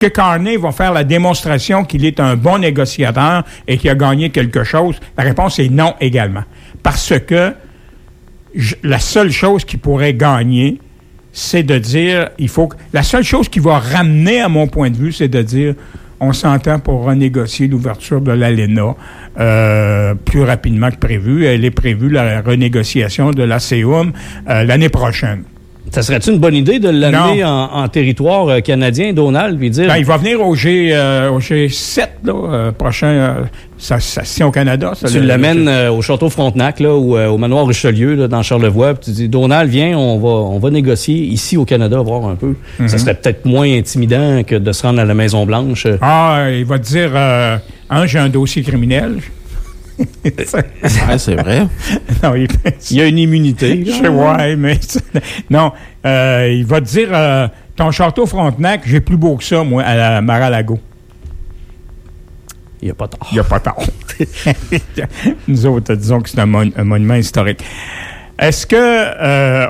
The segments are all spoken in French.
que Carney va faire la démonstration qu'il est un bon négociateur et qu'il a gagné quelque chose? La réponse est non également. Parce que la seule chose qu'il pourrait gagner, c'est de dire, la seule chose qui va ramener, à mon point de vue, c'est de dire, on s'entend pour renégocier l'ouverture de l'ALENA plus rapidement que prévu. Elle est prévue, la renégociation de l'ASEUM, l'année prochaine. Ça serait-tu une bonne idée de l'amener en territoire canadien, Donald, puis dire... Il va venir au G7, là, prochain, session au Canada. Tu l'amènes au Château Frontenac, là, ou au Manoir Richelieu, là, dans Charlevoix, puis tu dis, Donald, viens, on va négocier ici au Canada, voir un peu. Mm-hmm. Ça serait peut-être moins intimidant que de se rendre à la Maison-Blanche. Il va te dire, j'ai un dossier criminel. C'est vrai. Non, il y a une immunité. Ouais, mais non, il va te dire ton château Frontenac, j'ai plus beau que ça, moi, à la Mar-a-Lago. Il n'y a pas tort. Il n'y a pas tort. Nous autres, disons que c'est un monument historique. Est-ce que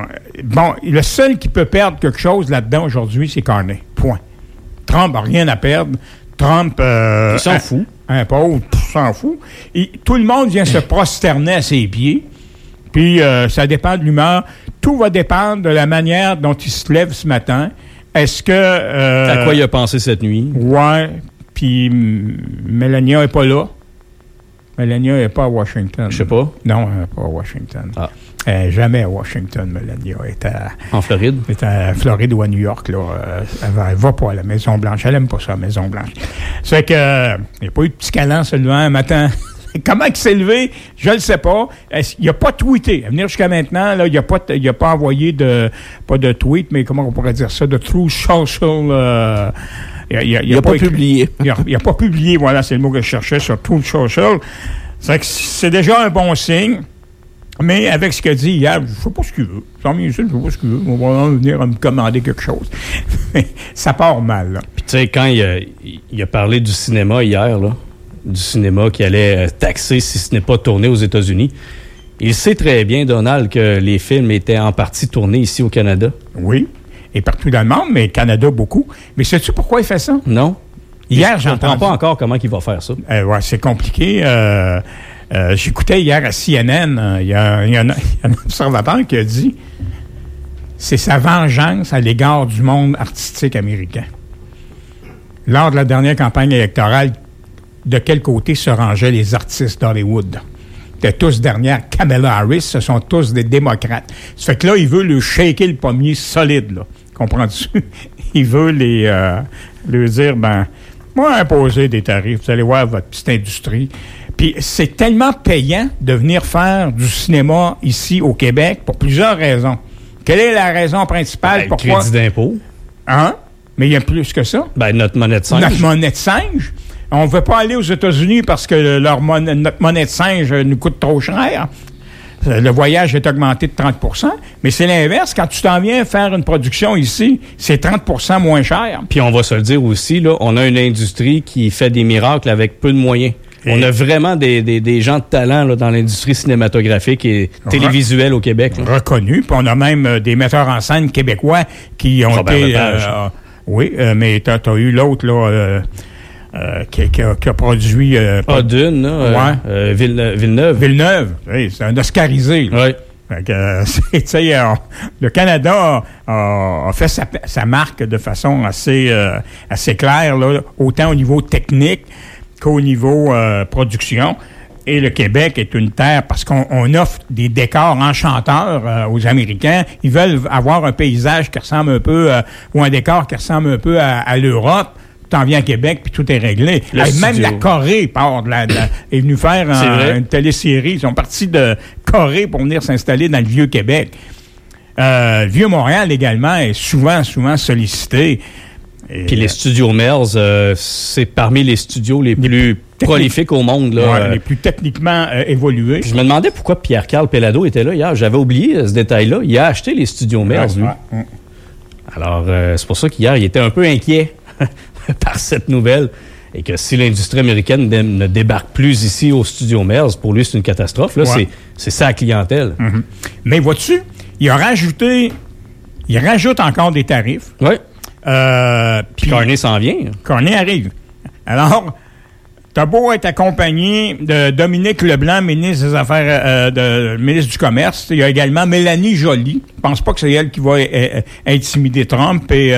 le seul qui peut perdre quelque chose là-dedans aujourd'hui, c'est Carney. Point. Trump n'a rien à perdre. Trump... il s'en fout. Un pauvre, s'en fout. Tout le monde vient se prosterner à ses pieds. Puis, ça dépend de l'humeur. Tout va dépendre de la manière dont il se lève ce matin. Est-ce que... à quoi il a pensé cette nuit? Ouais. Puis, Melania n'est pas là. Melania n'est pas à Washington. Je sais pas. Non, elle n'est pas à Washington. Ah. Jamais à Washington, Melania. Elle est en Floride? Elle est à Floride ou à New York. Là. Elle va pas à la Maison-Blanche. Elle n'aime pas ça, la Maison-Blanche. Ça fait que il n'y a pas eu de petit câlin seulement un matin. Comment il s'est levé? Je ne sais pas. Il n'a pas tweeté. À venir jusqu'à maintenant, là, il n'a pas envoyé pas de tweet, mais comment on pourrait dire ça? De True Social... il n'a pas publié. Il n'a pas publié, voilà, c'est le mot que je cherchais sur True Social. C'est déjà un bon signe. Mais avec ce qu'il a dit hier, je ne sais pas ce qu'il veut. Je ne sais pas ce qu'il veut. On va venir me commander quelque chose. Ça part mal, là. Puis tu sais, quand il a parlé du cinéma hier, là, du cinéma qui allait taxer si ce n'est pas tourné aux États-Unis, il sait très bien, Donald, que les films étaient en partie tournés ici au Canada. Oui, et partout dans le monde, mais Canada beaucoup. Mais sais-tu pourquoi il fait ça? Non. Hier, je ne comprends pas encore comment il va faire ça. Ouais, c'est compliqué. J'écoutais hier à CNN, il y a un observateur qui a dit c'est sa vengeance à l'égard du monde artistique américain. Lors de la dernière campagne électorale, de quel côté se rangeaient les artistes d'Hollywood? C'était tous derrière Kamala Harris, ce sont tous des démocrates. Ça fait que là, il veut lui shaker le pommier solide, là. Comprends-tu? Il veut lui dire, moi, imposer des tarifs, vous allez voir votre petite industrie. Puis c'est tellement payant de venir faire du cinéma ici au Québec pour plusieurs raisons. Quelle est la raison principale? Pourquoi? Le crédit d'impôt. Hein? Mais il y a plus que ça. Notre monnaie de singe. Notre monnaie de singe. On ne veut pas aller aux États-Unis parce que notre monnaie de singe nous coûte trop cher. Le voyage est augmenté de 30 %, mais c'est l'inverse. Quand tu t'en viens faire une production ici, c'est 30 % moins cher. Puis on va se le dire aussi, là, on a une industrie qui fait des miracles avec peu de moyens. On a vraiment des gens de talent là, dans l'industrie cinématographique et télévisuelle au Québec. Reconnus. Puis on a même des metteurs en scène québécois qui ont été... oui, mais t'as eu l'autre, là... qui a produit... Dune, là. Ouais. Villeneuve. Villeneuve. Oui, c'est un Oscarisé. Oui. Le Canada a fait sa marque de façon assez claire, là, autant au niveau technique qu'au niveau production. Et le Québec est une terre, parce qu'on offre des décors enchanteurs aux Américains. Ils veulent avoir un paysage qui ressemble un peu, ou un décor qui ressemble un peu à l'Europe. T'en viens à Québec, puis tout est réglé. Même la Corée est venue faire une télésérie. Ils sont partis de Corée pour venir s'installer dans le Vieux-Québec. Vieux-Montréal également est souvent sollicité. Puis les studios Melz, c'est parmi les studios les plus prolifiques au monde. Là, les plus techniquement évolués. Puis je me demandais pourquoi Pierre-Carl Pellado était là hier. J'avais oublié ce détail-là. Il a acheté les studios Melz, lui. Ouais. Alors, c'est pour ça qu'hier, il était un peu inquiet par cette nouvelle. Et que si l'industrie américaine ne débarque plus ici au studio Melz, pour lui, c'est une catastrophe. Là, c'est sa clientèle. Mm-hmm. Mais vois-tu, il rajoute encore des tarifs. Oui. Puis Carney s'en vient. Carney arrive. Alors, t'as beau être accompagné de Dominique Leblanc, ministre des Affaires, ministre du Commerce. Il y a également Mélanie Joly. Je pense pas que c'est elle qui va intimider Trump. Et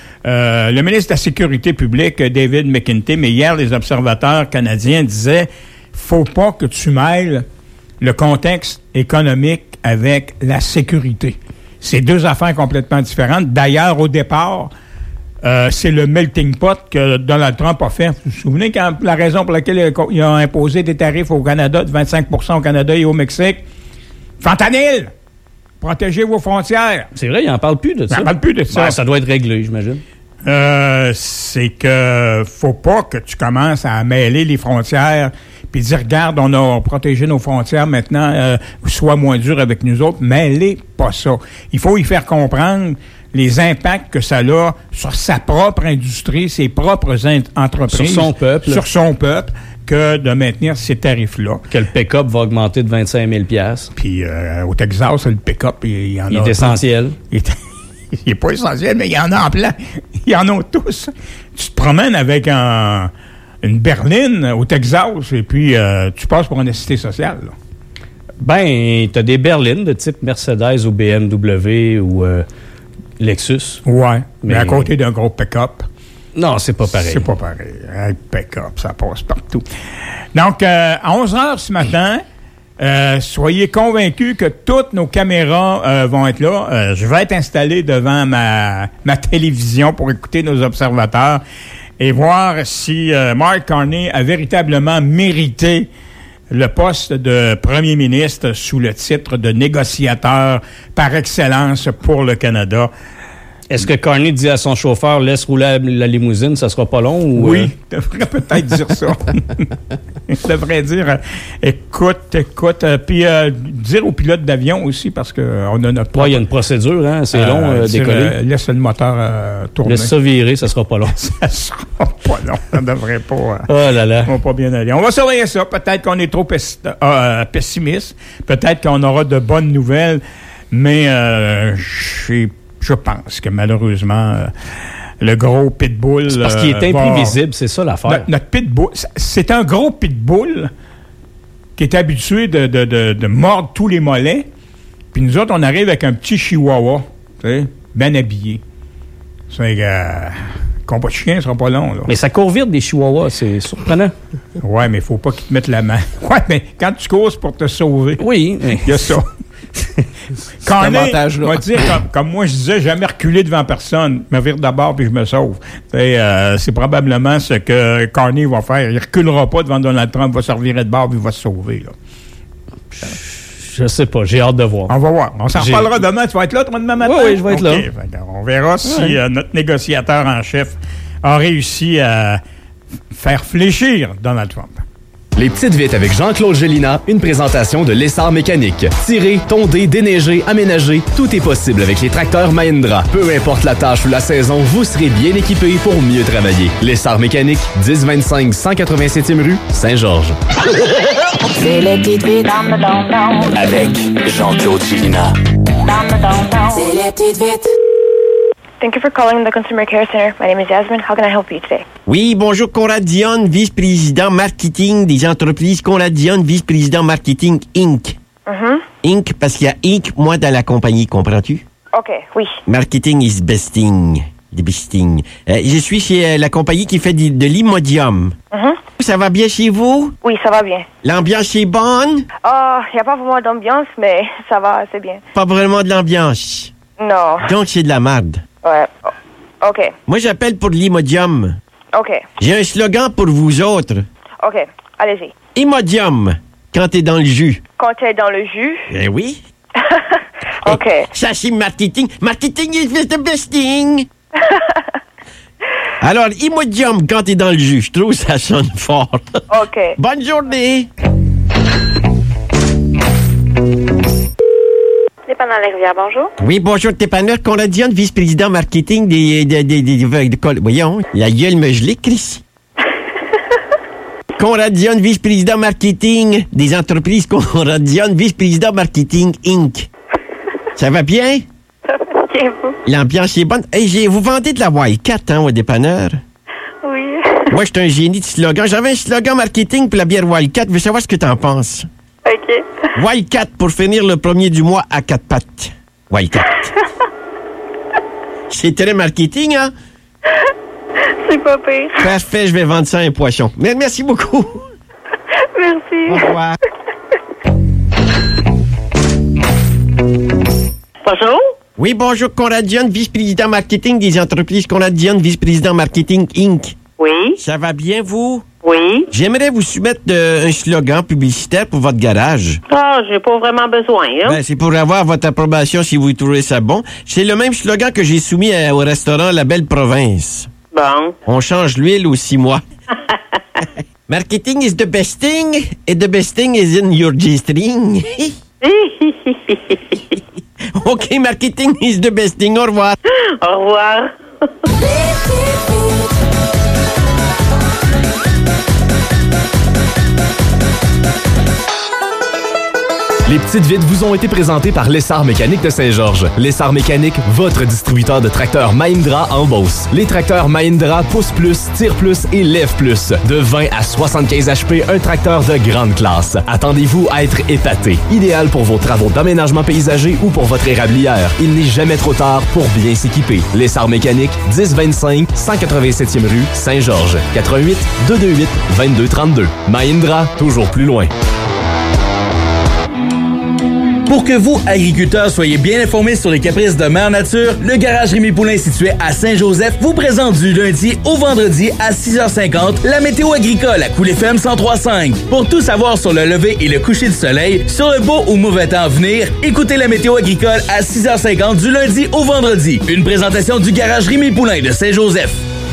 le ministre de la Sécurité publique, David McKenty. Mais hier, les observateurs canadiens disaient, faut pas que tu mêles le contexte économique avec la sécurité. C'est deux affaires complètement différentes. D'ailleurs, au départ, c'est le melting pot que Donald Trump a fait. Vous vous souvenez quand la raison pour laquelle il a imposé des tarifs au Canada de 25 % au Canada et au Mexique? Fentanyl! Protégez vos frontières. C'est vrai, il n'en parle plus de ça. Il n'en parle plus de ça. Ben, ça doit être réglé, j'imagine. C'est que faut pas que tu commences à mêler les frontières puis dire, regarde, on a protégé nos frontières, maintenant, sois moins dur avec nous autres. Mêlez pas ça. Il faut y faire comprendre les impacts que ça a sur sa propre industrie, ses propres entreprises. Sur son peuple. Sur son peuple, que de maintenir ces tarifs-là. Que le pick-up va augmenter de 25 000 $. Puis au Texas, le pick-up, il y en a... Il est essentiel. Il n'est pas essentiel, mais il y en a en plein. Il y en a tous. Tu te promènes avec une berline au Texas et puis tu passes pour une nécessité sociale. Là. Ben, tu as des berlines de type Mercedes ou BMW ou Lexus. Ouais, mais à côté d'un gros pick-up. Non, c'est pas pareil. C'est pas pareil. Un pick-up, ça passe partout. Donc, à 11h ce matin, soyez convaincus que toutes nos caméras vont être là. Je vais être installé devant ma télévision pour écouter nos observateurs et voir si Mark Carney a véritablement mérité le poste de premier ministre sous le titre de négociateur par excellence pour le Canada. Est-ce que Carney dit à son chauffeur, laisse rouler la limousine, ça sera pas long? Ou, oui, il devrait peut-être dire ça. Il devrait dire, écoute, puis dire au pilote d'avion aussi, parce qu'on a notre... Oui, il y a une procédure, hein, c'est long, décoller. Laisse le moteur tourner. Laisse ça virer, ça sera pas long. Ça sera pas long, ça devrait pas... oh là là. On va pas bien aller. On va surveiller ça. Peut-être qu'on est trop pessimiste. Peut-être qu'on aura de bonnes nouvelles, mais je pense que malheureusement, le gros pitbull... C'est parce qu'il est imprévisible, c'est ça l'affaire. Notre pitbull, c'est un gros pitbull qui est habitué de mordre tous les mollets. Puis nous autres, on arrive avec un petit chihuahua, tu sais, bien habillé. C'est combat de chien, ce sera pas long. Là. Mais ça court vite des chihuahuas, c'est surprenant. Ouais, mais il faut pas qu'ils te mettent la main. Ouais, mais quand tu cours, c'est pour te sauver. Oui. Mais... il y a ça. Carney, je vais dire, comme moi je disais, jamais reculer devant personne. Je me vire d'abord puis je me sauve. C'est probablement ce que Carney va faire. Il reculera pas devant Donald Trump, il va se revirer de bord puis il va se sauver. Là. Je sais pas, j'ai hâte de voir. On va voir. On s'en reparlera demain. Tu vas être là, toi, demain matin? Oui, je vais être là. On verra si notre négociateur en chef a réussi à faire fléchir Donald Trump. Les Petites Vites avec Jean-Claude Gélina, une présentation de l'Essar Mécanique. Tirer, tonder, déneiger, aménager, tout est possible avec les tracteurs Mahindra. Peu importe la tâche ou la saison, vous serez bien équipé pour mieux travailler. L'Essar Mécanique, 1025 187e rue, Saint-Georges. C'est les Petites Vites Avec Jean-Claude Gélina. C'est les Petites Vites. Thank you for calling the Consumer Care Center. My name is Yasmin. How can I help you today? Oui, bonjour, Conrad Dion, vice-président marketing des entreprises Conrad Dion, vice-président marketing Inc. Inc, parce qu'il y a Inc, moi, dans la compagnie, comprends-tu? OK, oui. Marketing is besting. The besting. Je suis chez la compagnie qui fait de l'Imodium. Ça va bien chez vous? Oui, ça va bien. L'ambiance est bonne? Il n'y a pas vraiment d'ambiance, mais ça va, c'est bien. Pas vraiment de l'ambiance. Non. Donc, c'est de la merde. Ouais. OK. Moi, j'appelle pour l'Imodium. OK. J'ai un slogan pour vous autres. OK, allez-y. Imodium, quand t'es dans le jus. Quand t'es dans le jus? Eh oui. OK. Ça, c'est marketing. Marketing is the best thing. Alors, Imodium, quand t'es dans le jus, je trouve ça sonne fort. OK. Bonne journée. Dépanneur Les Rivières, bonjour. Oui, bonjour, dépanneur Conrad Dion, vice-président marketing voyons, la gueule me gelée, Chris. Conrad Dion, vice-président marketing des entreprises Conrad Dion, vice-président marketing Inc. Ça va bien? Ça va bien, vous? L'ambiance est bonne. Hey, vous vendez de la Wildcat, hein, au dépanneur? Oui. Moi, je suis un génie de slogan. J'avais un slogan marketing pour la bière Wildcat. Je veux savoir ce que t'en penses. OK. Wildcat pour finir le premier du mois à 4 pattes. Wildcat. C'est très marketing, hein? C'est pas pire. Parfait, je vais vendre ça à un poisson. Merci beaucoup. Merci. Au revoir. Bonjour. Oui, bonjour, Conrad Dion, vice-président marketing des entreprises Conrad Dion, vice-président marketing Inc. Oui. Ça va bien, vous? Oui. J'aimerais vous soumettre un slogan publicitaire pour votre garage. Ah, j'ai pas vraiment besoin, hein? Ben, c'est pour avoir votre approbation si vous trouvez ça bon. C'est le même slogan que j'ai soumis au restaurant La Belle Province. Bon. On change l'huile aux 6 mois. Marketing is the best thing, and the best thing is in your G-string. OK, marketing is the best thing. Au revoir. Au revoir. Les petites vites vous ont été présentées par Lessard Mécanique de Saint-Georges. Lessard Mécanique, votre distributeur de tracteurs Mahindra en Beauce. Les tracteurs Mahindra poussent plus, tirent plus et lèvent plus. De 20 à 75 HP, un tracteur de grande classe. Attendez-vous à être épaté. Idéal pour vos travaux d'aménagement paysager ou pour votre érablière. Il n'est jamais trop tard pour bien s'équiper. Lessard Mécanique, 1025 187e rue Saint-Georges. 88 228 2232. Mahindra, toujours plus loin. Pour que vous, agriculteurs, soyez bien informés sur les caprices de Mère Nature, le garage Rémi Poulain situé à Saint-Joseph vous présente du lundi au vendredi à 6h50 la météo agricole à Cool FM 103.5. Pour tout savoir sur le lever et le coucher du soleil, sur le beau ou mauvais temps à venir, écoutez la météo agricole à 6h50 du lundi au vendredi. Une présentation du garage Rémi Poulain de Saint-Joseph.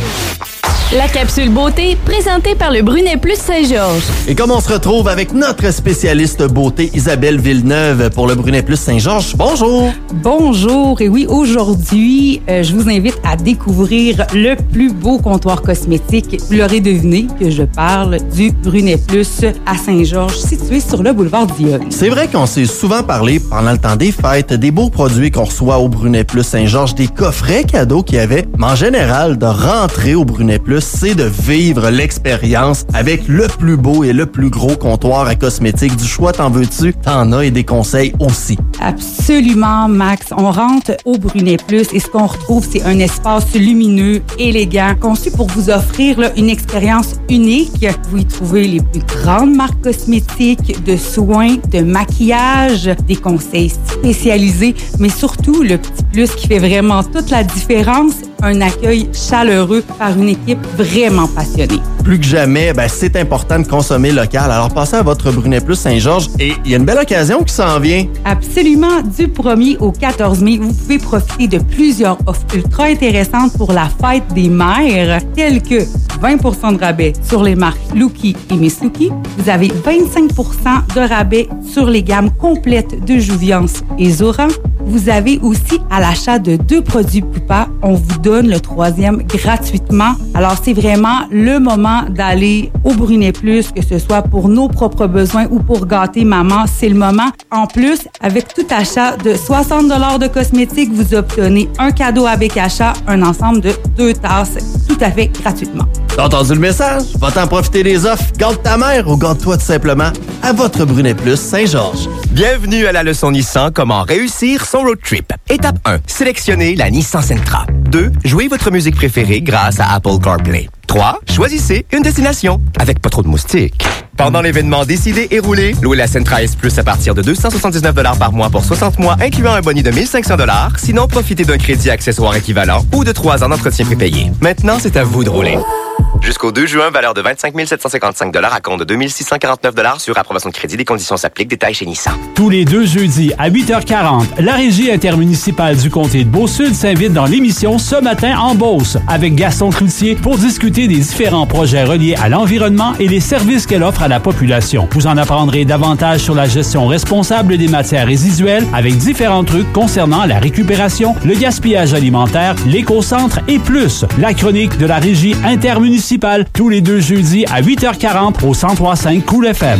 La capsule beauté, présentée par le Brunet Plus Saint-Georges. Et comme on se retrouve avec notre spécialiste beauté, Isabelle Villeneuve, pour le Brunet Plus Saint-Georges. Bonjour! Bonjour! Et oui, aujourd'hui, je vous invite à découvrir le plus beau comptoir cosmétique. Vous l'aurez deviné que je parle du Brunet Plus à Saint-Georges, situé sur le boulevard Dionne. C'est vrai qu'on s'est souvent parlé pendant le temps des fêtes, des beaux produits qu'on reçoit au Brunet Plus Saint-Georges, des coffrets cadeaux qu'il y avait. Mais en général, de rentrer au Brunet Plus, c'est de vivre l'expérience avec le plus beau et le plus gros comptoir à cosmétiques. Du choix, t'en veux-tu? T'en as et des conseils aussi. Absolument, Max. On rentre au Brunet Plus et ce qu'on retrouve, c'est un espace lumineux, élégant, conçu pour vous offrir là, une expérience unique. Vous y trouvez les plus grandes marques cosmétiques, de soins, de maquillage, des conseils spécialisés, mais surtout, le petit plus qui fait vraiment toute la différence, un accueil chaleureux par une équipe vraiment passionnée. Plus que jamais, c'est important de consommer local. Alors, passez à votre Brunet Plus Saint-Georges et il y a une belle occasion qui s'en vient. Absolument. Du 1er au 14 mai, vous pouvez profiter de plusieurs offres ultra intéressantes pour la fête des mères, telles que 20% de rabais sur les marques Lucky et Miss Lucky. Vous avez 25% de rabais sur les gammes complètes de Jouviance et Zora. Vous avez aussi, à l'achat de 2 produits Pupa, on vous donne le 3e gratuitement. Alors, c'est vraiment le moment d'aller au Brunet Plus, que ce soit pour nos propres besoins ou pour gâter maman, c'est le moment. En plus, avec tout achat de 60 $ de cosmétiques, vous obtenez un cadeau avec achat, un ensemble de 2 tasses, tout à fait gratuitement. T'as entendu le message? Va t'en profiter des offres. Garde ta mère ou garde-toi tout simplement à votre Brunet Plus Saint-Georges. Bienvenue à la leçon Nissan Comment réussir son road trip. Étape 1. Sélectionnez la Nissan Sentra. 2. Jouez votre musique préférée grâce à Apple CarPlay. 3. Choisissez une destination avec pas trop de moustiques. Pendant l'événement Décidez et roulez, louez la Sentra S Plus à partir de 279 $ par mois pour 60 mois, incluant un bonus de 1500 $. Sinon, profitez d'un crédit accessoire équivalent ou de 3 ans d'entretien prépayé. Maintenant, c'est à vous de rouler. Jusqu'au 2 juin, valeur de 25 755 $ à compte de 2 649 $ sur approbation de crédit. Les conditions s'appliquent. Détails chez Nissan. Tous les 2 jeudis à 8h40, la Régie intermunicipale du comté de Beauce-Sud s'invite dans l'émission Ce matin en Beauce avec Gaston Cloutier pour discuter des différents projets reliés à l'environnement et les services qu'elle offre à la population. Vous en apprendrez davantage sur la gestion responsable des matières résiduelles avec différents trucs concernant la récupération, le gaspillage alimentaire, l'éco-centre et plus. La chronique de la Régie intermunicipale tous les 2 jeudis à 8h40 au 103.5 Cool FM.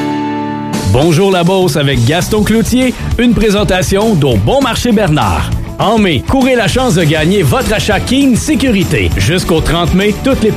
Bonjour la Beauce avec Gaston Cloutier, une présentation d'Au Bon Marché Bernard. En mai, courez la chance de gagner votre achat King Sécurité. Jusqu'au 30 mai, toutes les